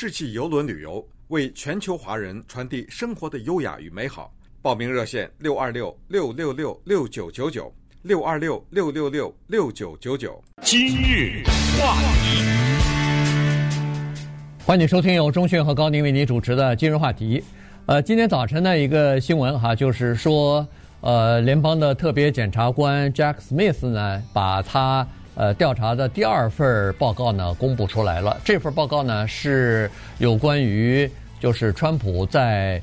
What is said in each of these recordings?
世纪邮轮旅游，为全球华人传递生活的优雅与美好。报名热线626-666-6999，626-666-6999。 今日话题， 欢迎收听由钟迅和高宁为你主持的今日话题。今天早晨的一个新闻哈，就是说，联邦的特别检察官 Jack Smith 呢，把他调查的第二份报告呢公布出来了。这份报告呢是有关于就是川普在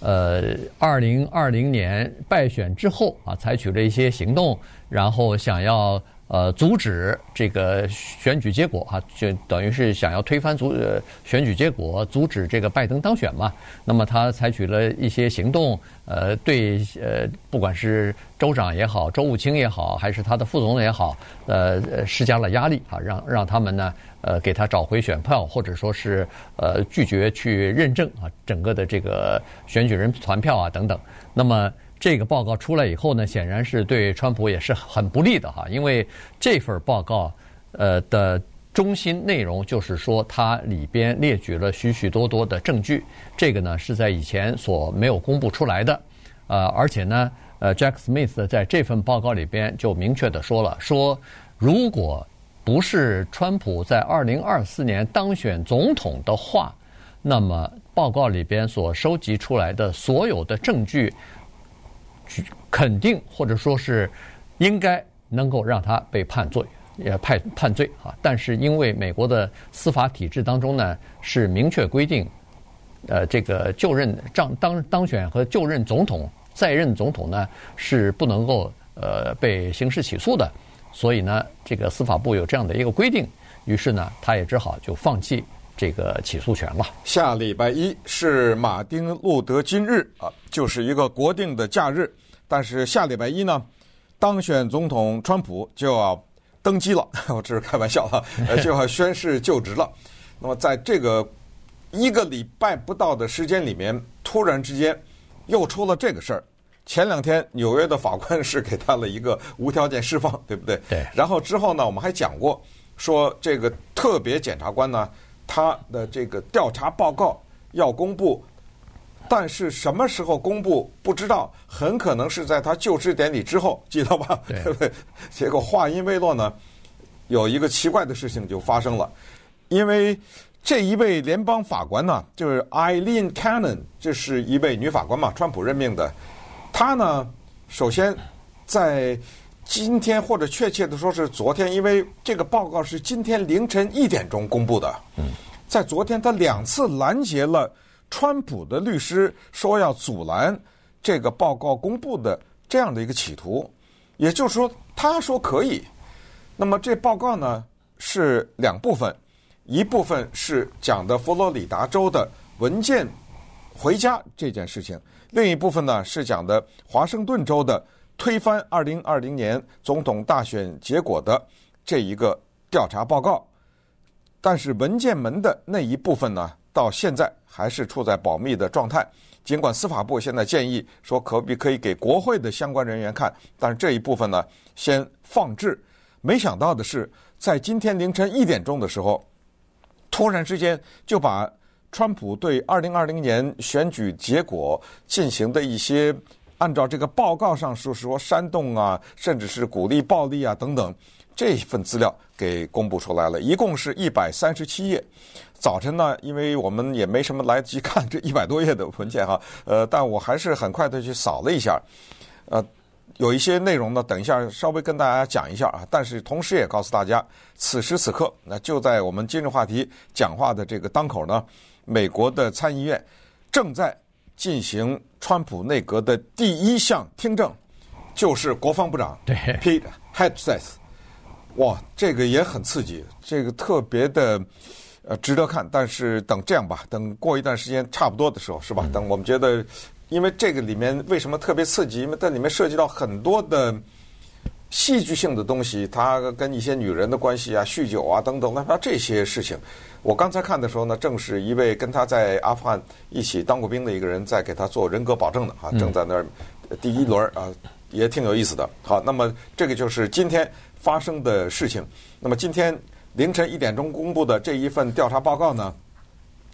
2020年败选之后啊，采取了一些行动，然后想要阻止这个选举结果啊，就等于是想要推翻选举结果，阻止这个拜登当选嘛。那么他采取了一些行动，对不管是州长也好，州务卿也好，还是他的副总统也好，施加了压力啊，让他们呢给他找回选票，或者说是拒绝去认证啊整个的这个选举人团票啊等等。那么这个报告出来以后呢，显然是对川普也是很不利的哈，因为这份报告的中心内容就是说，它里边列举了许许多多的证据，这个呢是在以前所没有公布出来的，而且呢Jack Smith 在这份报告里边就明确的说了，说如果不是川普在2024年当选总统的话，那么报告里边所收集出来的所有的证据肯定或者说是应该能够让他被判罪啊。但是因为美国的司法体制当中呢是明确规定，这个就任当选和就任总统在任总统呢是不能够被刑事起诉的，所以呢这个司法部有这样的一个规定，于是呢他也只好就放弃这个起诉权了。 下礼拜一是马丁路德金日啊，就是一个国定的假日。但是下礼拜一呢，当选总统川普就要登基了，我这是开玩笑就要宣誓就职了。那么在这个一个礼拜不到的时间里面，突然之间又出了这个事儿。前两天纽约的法官是给他了一个无条件释放，对不对？ 对。 然后之后呢，我们还讲过，说这个特别检察官呢，他的这个调查报告要公布，但是什么时候公布不知道，很可能是在他就职典礼之后，记得吧？ 对不对？结果话音未落呢，有一个奇怪的事情就发生了，因为这一位联邦法官呢，就是 Eileen Cannon， 这是一位女法官嘛，川普任命的。她呢，首先在今天，或者确切的说是昨天，因为这个报告是今天凌晨1点钟公布的。在昨天，他2次拦截了川普的律师说要阻拦这个报告公布的这样的一个企图，也就是说，他说可以。那么这报告呢是2部分，一部分是讲的佛罗里达州的文件回家这件事情，另一部分呢是讲的华盛顿州的推翻2020年总统大选结果的这一个调查报告。但是文件门的那一部分呢，到现在还是处在保密的状态。尽管司法部现在建议说可以给国会的相关人员看，但是这一部分呢先放置。没想到的是，在今天凌晨1点钟的时候，突然之间就把川普对2020年选举结果进行的一些按照这个报告上说煽动啊，甚至是鼓励暴力啊等等，这份资料给公布出来了，一共是137页。早晨呢，因为我们也没什么来得及看这100多页的文件哈，但我还是很快的去扫了一下，有一些内容呢，等一下稍微跟大家讲一下啊。但是同时也告诉大家，此时此刻，那就在我们今日话题讲话的这个当口呢，美国的参议院正在进行川普内阁的第一项听证，就是国防部长 Pete Hegseth。哇，这个也很刺激，这个特别的值得看。但是等这样吧，等过一段时间差不多的时候，是吧？等我们觉得，因为这个里面为什么特别刺激？因为在里面涉及到很多的戏剧性的东西，它跟一些女人的关系啊、酗酒啊等等，那这些事情，我刚才看的时候呢，正是一位跟他在阿富汗一起当过兵的一个人在给他做人格保证的啊，正在那儿第一轮啊，也挺有意思的。好，那么这个就是今天发生的事情。那么今天凌晨1点钟公布的这一份调查报告呢，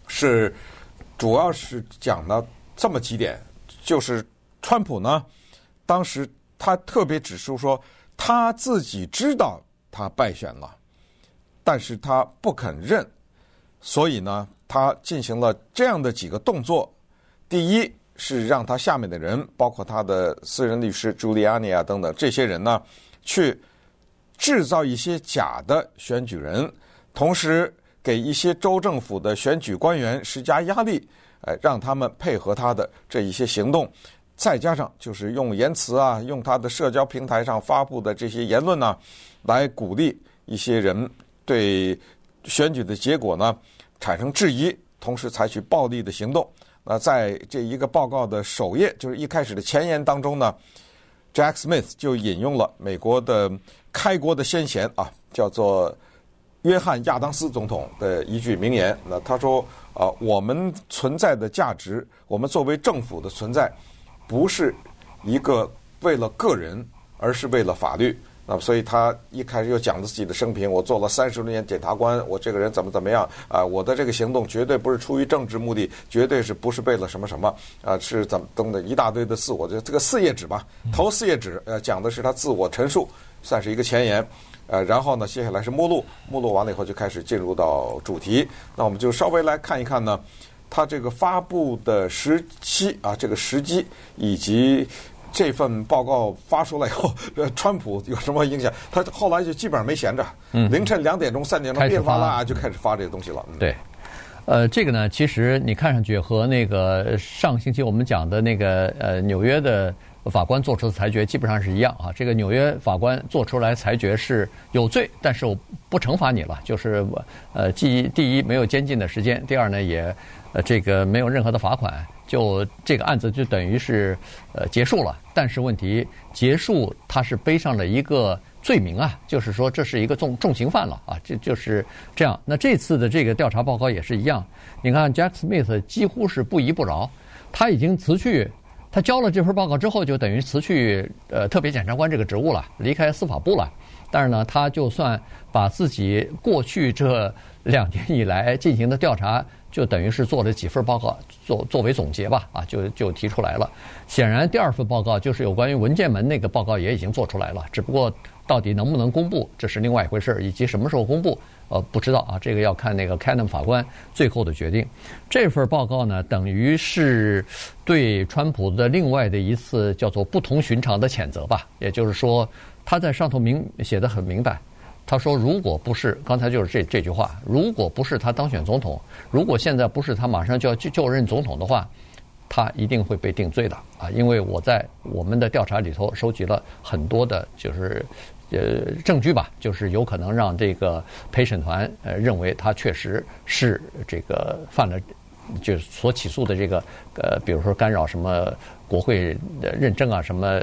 是主要是讲了这么几点，就是川普呢，当时他特别指出说，他自己知道他败选了，但是他不肯认，所以呢，他进行了这样的几个动作。第一是让他下面的人，包括他的私人律师朱利安尼啊等等这些人呢，去制造一些假的选举人，同时给一些州政府的选举官员施加压力，让他们配合他的这一些行动。再加上就是用言辞啊，用他的社交平台上发布的这些言论呢，来鼓励一些人对选举的结果呢产生质疑，同时采取暴力的行动。那在这一个报告的首页，就是一开始的前言当中呢， Jack Smith 就引用了美国的开国的先贤啊，叫做约翰亚当斯总统的一句名言。那他说我们存在的价值，我们作为政府的存在，不是一个为了个人，而是为了法律。那么所以他一开始又讲了自己的生平，我做了30多年检察官，我这个人怎么样啊，我的这个行动绝对不是出于政治目的，绝对是不是为了什么什么啊，是怎么等等一大堆的自我，这个4页纸吧，头4页纸讲的是他自我陈述，算是一个前言。然后呢，接下来是目录完了以后就开始进入到主题。那我们就稍微来看一看呢，他这个发布的时期啊，这个时机以及这份报告发出来以后，川普有什么影响？他后来就基本上没闲着，凌晨2点钟、3点钟噼啪啦就开始发这个东西了。 对，这个呢，其实你看上去和那个上星期我们讲的那个纽约的法官做出的裁决基本上是一样啊。这个纽约法官做出来裁决是有罪，但是我不惩罚你了，就是第一没有监禁的时间，第二呢也这个没有任何的罚款。就这个案子就等于是结束了，但是问题结束它是背上了一个罪名啊，就是说这是一个重刑犯了啊，这就是这样。那这次的这个调查报告也是一样，你看 Jack Smith 几乎是不依不饶，他已经辞去，他交了这份报告之后就等于辞去特别检察官这个职务了，离开司法部了。但是呢，他就算把自己过去这2年以来进行的调查，就等于是做了几份报告作为总结吧，啊，就提出来了。显然第2份报告就是有关于文件门那个报告也已经做出来了，只不过到底能不能公布，这是另外一回事，以及什么时候公布，不知道啊，这个要看那个 Cannon 法官最后的决定。这份报告呢，等于是对川普的另外的一次叫做不同寻常的谴责吧，也就是说他在上头写得很明白。他说，如果不是刚才就是这句话，如果不是他当选总统，如果现在不是他马上就要就任总统的话，他一定会被定罪的啊！因为我在我们的调查里头收集了很多的，就是证据吧，就是有可能让这个陪审团认为他确实是这个犯了，就是所起诉的这个比如说干扰什么国会认证啊，什么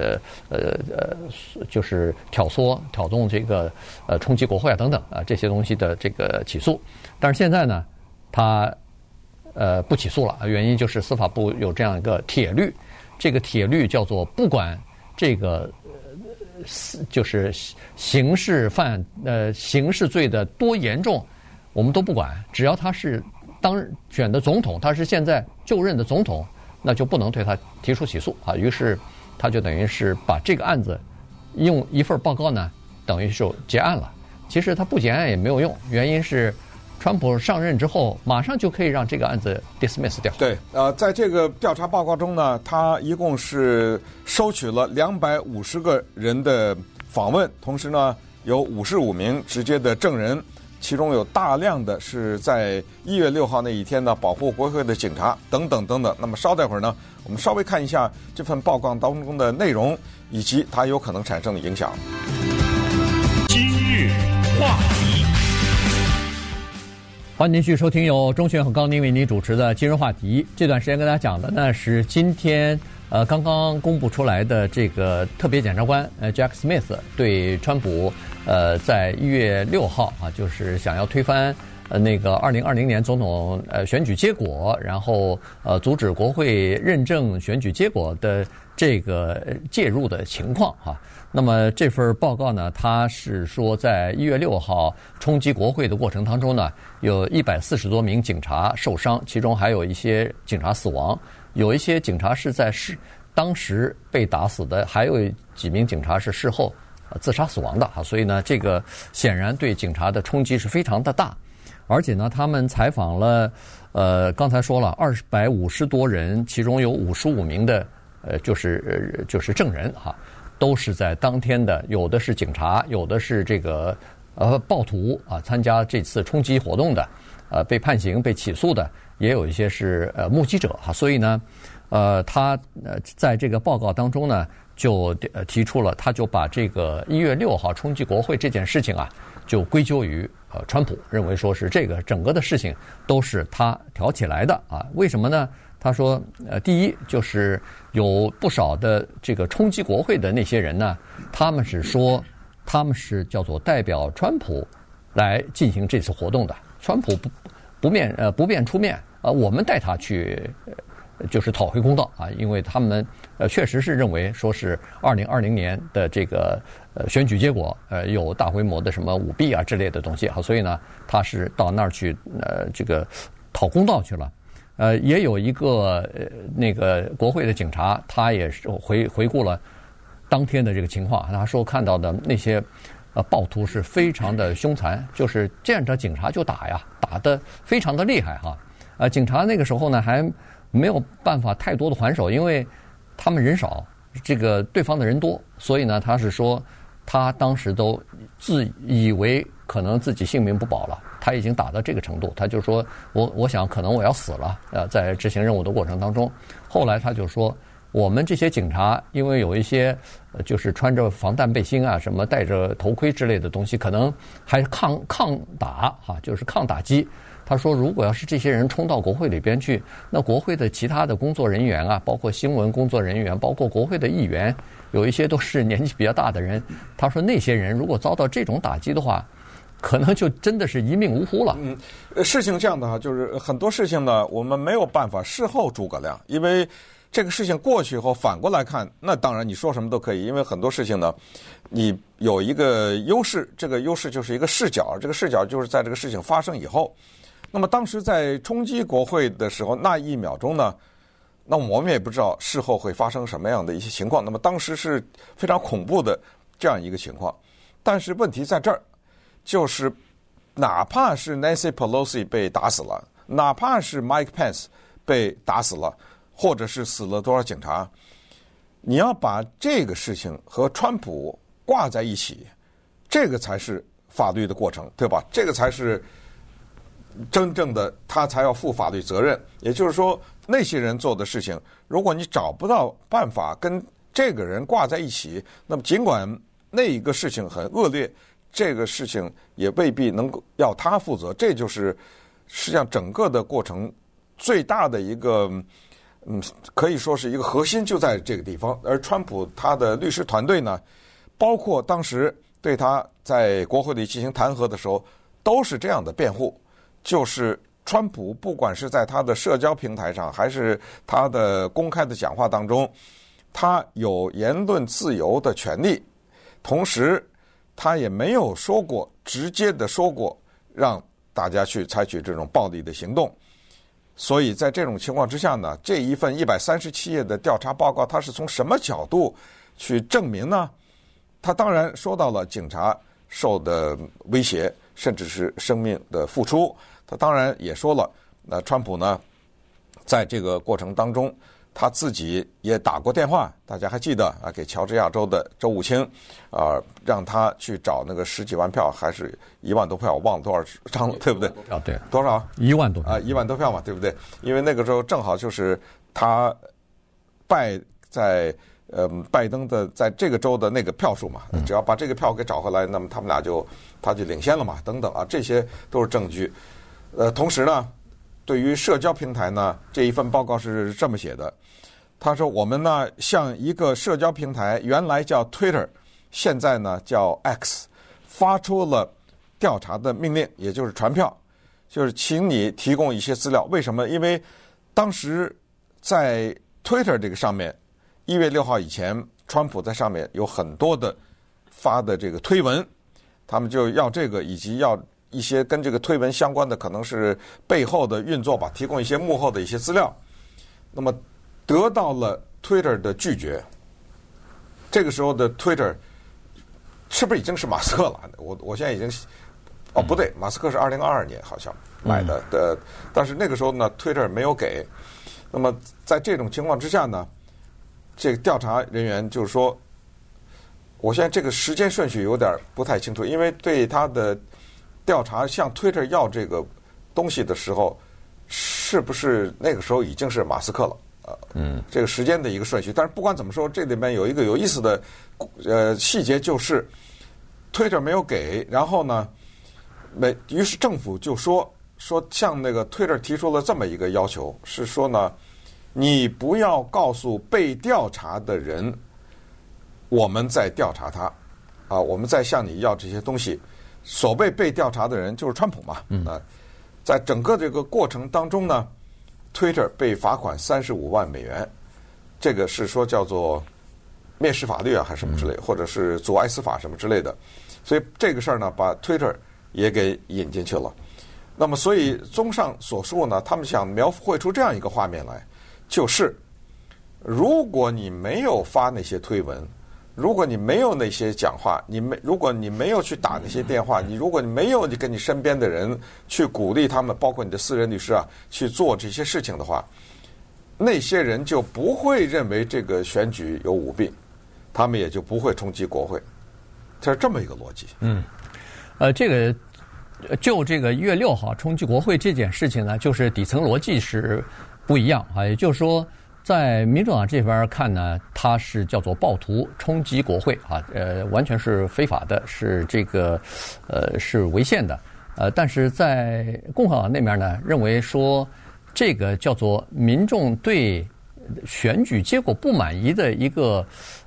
就是挑动这个冲击国会啊等等啊这些东西的这个起诉。但是现在呢，他不起诉了，原因就是司法部有这样一个铁律，这个铁律叫做不管这个就是刑事罪的多严重，我们都不管，只要他是当选的总统，他是现在就任的总统，那就不能对他提出起诉啊。于是他就等于是把这个案子用一份报告呢，等于是结案了。其实他不结案也没有用，原因是川普上任之后，马上就可以让这个案子 dismiss 掉。 对，在这个调查报告中呢，他一共是收取了250个人的访问，同时呢，有55名直接的证人，其中有大量的是在1月6号那一天呢保护国会的警察等等等等。那么稍待会儿呢，我们稍微看一下这份报告当中的内容以及它有可能产生的影响。 今日话题。 欢迎您继续收听由钟迅和高宁为您主持的今日话题。这段时间跟大家讲的呢是今天刚刚公布出来的这个特别检察官Jack Smith 对川普在1月6号啊，就是想要推翻那个2020年总统选举结果，然后阻止国会认证选举结果的这个介入的情况哈。那么这份报告呢，它是说在1月6号冲击国会的过程当中呢，有140多名警察受伤，其中还有一些警察死亡，有一些警察是在当时被打死的，还有几名警察是事后自杀死亡的哈。所以呢，这个显然对警察的冲击是非常的大，而且呢，他们采访了刚才说了250多人，其中有55名的就是证人哈。都是在当天的，有的是警察，有的是这个暴徒啊，参加这次冲击活动的，被判刑、被起诉的，也有一些是目击者哈。所以呢，他在这个报告当中呢，就提出了，他就把这个1月6号冲击国会这件事情啊，就归咎于川普，认为说是这个整个的事情都是他挑起来的啊。为什么呢？他说，第一就是有不少的这个冲击国会的那些人呢，他们是说他们是叫做代表川普来进行这次活动的，川普不便出面我们带他去就是讨回公道啊，因为他们确实是认为说是2020年的这个选举结果有大规模的什么舞弊啊之类的东西所以呢，他是到那儿去这个讨公道去了。也有一个那个国会的警察，他也是回顾了当天的这个情况。他说看到的那些暴徒是非常的凶残，就是见着警察就打呀，打得非常的厉害哈。警察那个时候呢还没有办法太多的还手，因为他们人少，这个对方的人多，所以呢他是说他当时都自以为可能自己性命不保了。他已经打到这个程度，他就说我想可能我要死了在执行任务的过程当中。后来他就说，我们这些警察因为有一些就是穿着防弹背心啊，什么戴着头盔之类的东西，可能还抗打就是抗打击。他说如果要是这些人冲到国会里边去，那国会的其他的工作人员啊，包括新闻工作人员，包括国会的议员，有一些都是年纪比较大的人，他说那些人如果遭到这种打击的话，可能就真的是一命呜呼了。 事情这样的就是很多事情呢，我们没有办法事后诸葛亮，因为这个事情过去以后反过来看，那当然你说什么都可以，因为很多事情呢，你有一个优势，这个优势就是一个视角，这个视角就是在这个事情发生以后。那么当时在冲击国会的时候，那1秒钟呢，那我们也不知道事后会发生什么样的一些情况。那么当时是非常恐怖的这样一个情况，但是问题在这儿。就是哪怕是 Nancy Pelosi 被打死了，哪怕是 Mike Pence 被打死了，或者是死了多少警察，你要把这个事情和川普挂在一起，这个才是法律的过程，对吧？这个才是真正的他才要负法律责任。也就是说，那些人做的事情，如果你找不到办法跟这个人挂在一起，那么尽管那一个事情很恶劣，这个事情也未必能够要他负责。这就是实际上整个的过程最大的一个可以说是一个核心就在这个地方。而川普他的律师团队呢，包括当时对他在国会里进行弹劾的时候，都是这样的辩护，就是川普不管是在他的社交平台上，还是他的公开的讲话当中，他有言论自由的权利，同时他也没有说过直接的说过让大家去采取这种暴力的行动。所以在这种情况之下呢，这一份137页的调查报告，它是从什么角度去证明呢？他当然说到了警察受的威胁，甚至是生命的付出。他当然也说了，那川普呢，在这个过程当中，他自己也打过电话，大家还记得啊，给乔治亚州的州务卿让他去找那个10几万票，还是1万多票，我忘了多少张了，对不对？ 对， 多少 ？1万多 1万多票嘛，对不对？因为那个时候正好就是他拜登的在这个州的那个票数嘛，只要把这个票给找回来，那么他们俩他就领先了嘛，等等啊，这些都是证据。同时呢，对于社交平台呢，这一份报告是这么写的，他说我们呢向一个社交平台，原来叫 Twitter， 现在呢叫 X， 发出了调查的命令，也就是传票，就是请你提供一些资料。为什么？因为当时在 Twitter 这个上面 1月6号以前，川普在上面有很多的发的这个推文，他们就要这个，以及要一些跟这个推文相关的，可能是背后的运作吧，提供一些幕后的一些资料。那么得到了 Twitter 的拒绝。这个时候的 Twitter 是不是已经是马斯克了？我现在已经不对，马斯克是2022年好像买的但是那个时候呢 Twitter 没有给。那么在这种情况之下呢，这个调查人员就是说，我现在这个时间顺序有点不太清楚，因为对他的调查向 Twitter 要这个东西的时候，是不是那个时候已经是马斯克了？这个时间的一个顺序。但是不管怎么说，这里面有一个有意思的细节，就是 Twitter 没有给，然后呢，于是政府就说向那个 Twitter 提出了这么一个要求，是说呢，你不要告诉被调查的人我们在调查他我们在向你要这些东西。所谓被调查的人就是川普嘛。在整个这个过程当中呢，Twitter 被罚款35万美元，这个是说叫做蔑视法律还是什么之类，或者是阻碍司法什么之类的。所以这个事儿呢，把 Twitter 也给引进去了。那么，所以综上所述呢，他们想描绘出这样一个画面来，就是如果你没有发那些推文，如果你没有那些讲话，如果你没有去打那些电话，如果你没有跟你身边的人去鼓励他们，包括你的私人律师去做这些事情的话，那些人就不会认为这个选举有舞弊，他们也就不会冲击国会。这是这么一个逻辑。 这个就这个1月6号冲击国会这件事情呢，就是底层逻辑是不一样也就是说，在民主党这边看呢，它是叫做暴徒冲击国会完全是非法的，是这个是违宪的。但是在共和党那边呢，认为说这个叫做民众对选举结果不满意的一个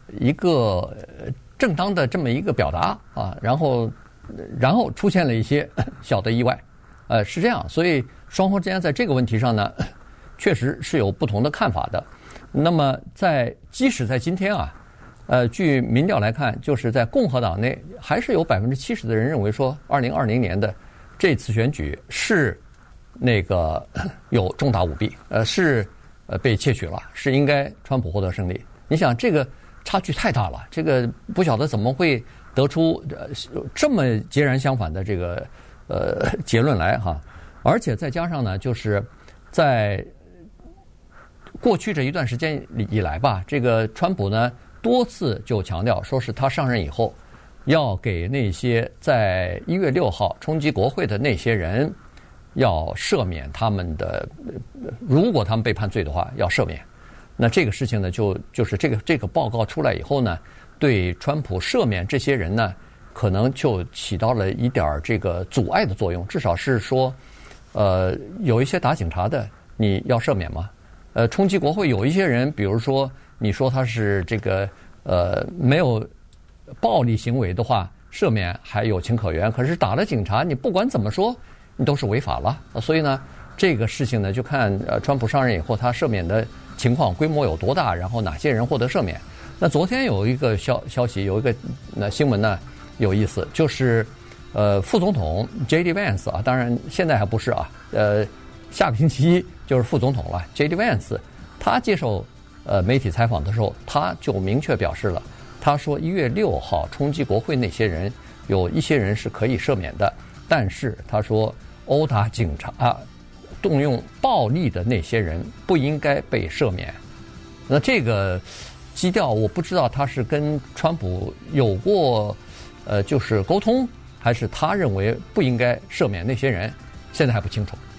正当的这么一个表达然后出现了一些小的意外，是这样。所以双方之间在这个问题上呢，确实是有不同的看法的。那么即使在今天据民调来看，就是在共和党内还是有70%的人认为说2020年的这次选举是那个有重大舞弊，是被窃取了，是应该川普获得胜利。你想这个差距太大了，这个不晓得怎么会得出这么截然相反的这个结论来而且再加上呢，就是在过去这一段时间以来吧，这个川普呢多次就强调说是他上任以后要给那些在1月6号冲击国会的那些人要赦免他们的，如果他们被判罪的话要赦免。那这个事情呢就是这个报告出来以后呢，对川普赦免这些人呢可能就起到了一点这个阻碍的作用，至少是说有一些打警察的你要赦免吗？冲击国会有一些人，比如说你说他是这个没有暴力行为的话，赦免还有情可原。可是打了警察，你不管怎么说，你都是违法了。所以呢，这个事情呢，就看川普上任以后他赦免的情况规模有多大，然后哪些人获得赦免。那昨天有一个消息，有一个新闻呢有意思，就是副总统 J.D. Vance 当然现在还不是下个星期一就是副总统了。J.D. Vance 他接受媒体采访的时候，他就明确表示了，他说1月6号冲击国会那些人，有一些人是可以赦免的，但是他说殴打警察动用暴力的那些人不应该被赦免。那这个基调我不知道他是跟川普有过就是沟通，还是他认为不应该赦免那些人，现在还不清楚。